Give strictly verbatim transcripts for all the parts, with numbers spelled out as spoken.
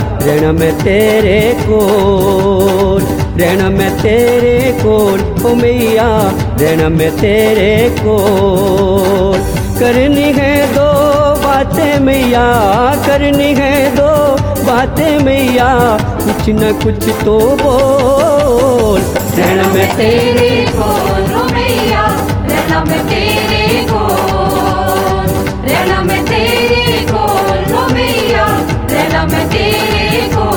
रहना मैं तेरे कोल, रहना मैं तेरे कोल ओ मैया, रहना मैं तेरे कोल। करनी है दो बातें मैया, करनी है दो बातें मैया, कुछ न कुछ तो बोल। रहना मैं तेरे कोल ओ मैया, रहना मैं तेरे कोल, रहना मैं तेरे कोल ओ मैया, रहना मैं तेरे कोल।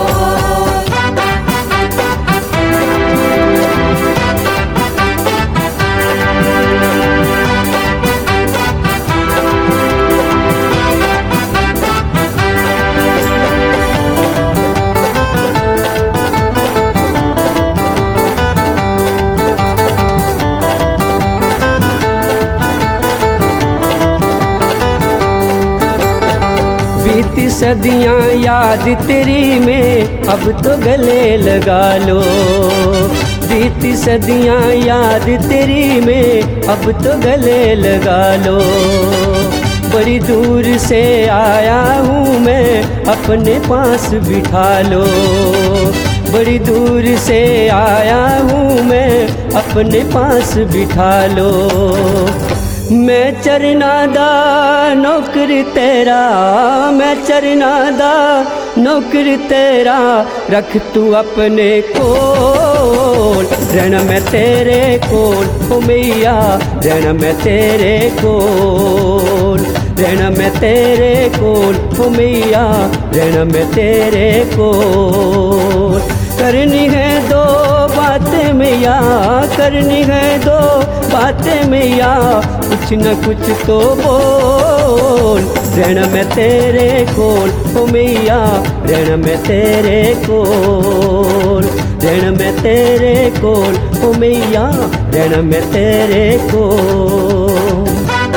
बीती सदियां याद तेरी में अब तो गले लगा लो, बीती सदियां याद तेरी में अब तो गले लगा लो। बड़ी दूर से आया हूँ मैं अपने पास बिठा लो, बड़ी दूर से आया हूँ मैं अपने पास बिठा लो। मैं चरना दा नौकर तेरा, मैं चरना दा नौकर तेरा, रख तू अपने कोल। रहना मैं तेरे कोल ओ मैया, रहना मैं तेरे कोल, रहना मैं तेरे कोल ओ मैया, रहना मैं तेरे कोल। करनी है दो बातें मैया, करनी है दो बातें मैया, कुछ न कुछ तो बोल। रहना मैं तेरे कोल ओ मैया, रहना मैं तेरे कोल, रहना मैं तेरे कोल ओ मैया, रहना मैं तेरे कोल।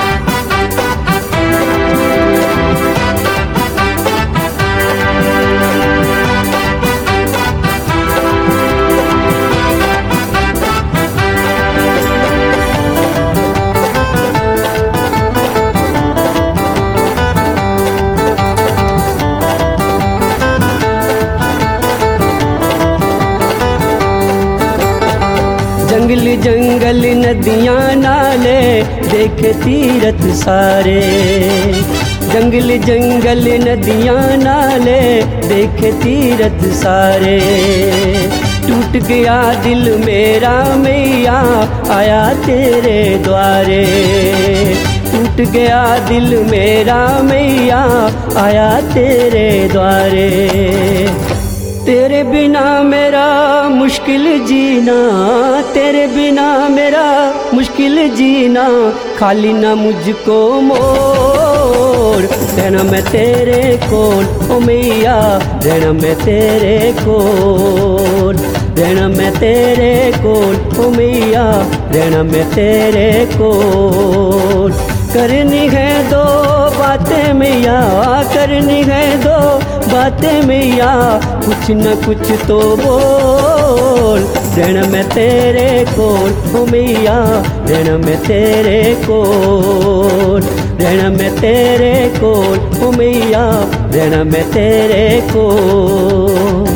जंगल जंगल नदियाँ नाले देखे तीरथ सारे, जंगल जंगल नदियाँ नाले देखे तीरथ सारे। टूट गया दिल मेरा मैया आया तेरे द्वारे, टूट गया दिल मेरा मैया आया तेरे द्वारे। तेरे बिना मेरा मुश्किल जीना, तेरे बिना मेरा मुश्किल जीना, खाली ना मुझको मोर। रहना मैं तेरे कोल ओ मैया, रहना मैं तेरे कोल, रहना मैं तेरे कोल ओ मैया, रहना मैं तेरे कोल। करनी है दो बातें मैया, करनी है दो बातें मैया, कुछ न कुछ तो बोल। रहना मैं तेरे कोल ओ मैया, रहना मैं तेरे कोल, रहना मैं तेरे कोल ओ मैया, रहना मैं तेरे कोल।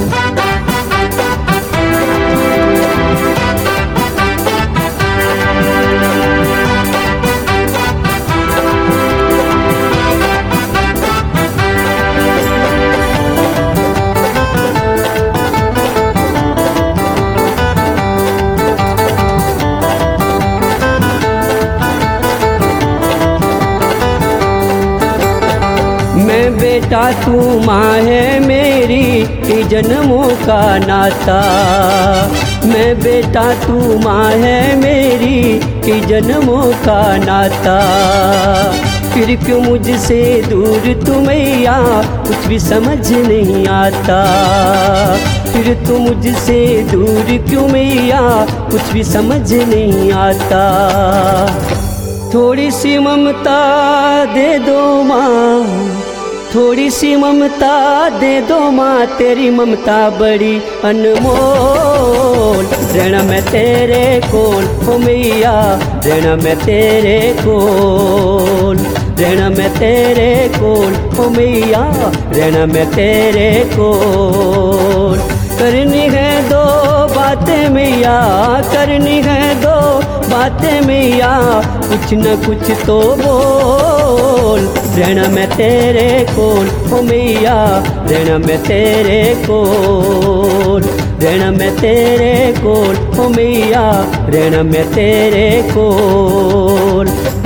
मैं बेटा तू माँ है मेरी, ये जन्मों का नाता। मैं बेटा तू माँ है मेरी, ये जन्मों का नाता। फिर क्यों मुझसे दूर तू मैया, कुछ भी समझ नहीं आता। फिर तू मुझसे दूर क्यों मैया, कुछ भी समझ नहीं आता। थोड़ी सी ममता दे दो माँ, थोड़ी सी ममता दे दो माँ, तेरी ममता बड़ी अनमोल। रहना मैं तेरे कोल ओ मैया, रहना मैं तेरे कोल, रहना मैं तेरे कोल ओ मैया रहना मैं तेरे कोल। करनी है दो बातें मैया करनी है दो बातें मैया कुछ न कुछ तो बोल। रहना मैं तेरे कोल ओ मैया रहना मैं तेरे कोल। रहना मैं तेरे कोल ओ मैया रहना मैं तेरे कोल।